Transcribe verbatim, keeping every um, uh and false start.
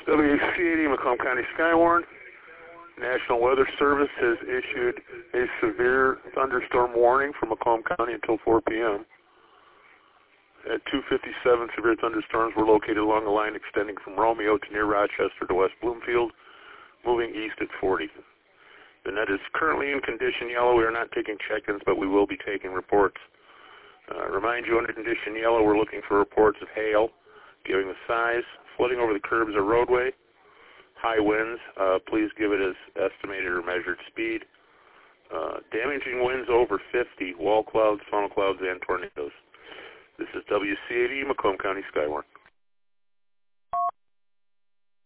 W C eighty Macomb County Skywarn. National Weather Service has issued a severe thunderstorm warning for Macomb County until four p m At two fifty-seven, severe thunderstorms were located along a line extending from Romeo to near Rochester to West Bloomfield, moving east at forty. The net is currently in condition yellow. We are not taking check-ins, but we will be taking reports. Uh, remind you, under condition yellow, we're looking for reports of hail, giving the size, flooding over the curbs or roadway, high winds. Uh, please give it as estimated or measured speed. Uh, damaging winds over fifty, wall clouds, funnel clouds, and tornadoes. This is W C eighty, Macomb County Skywarn.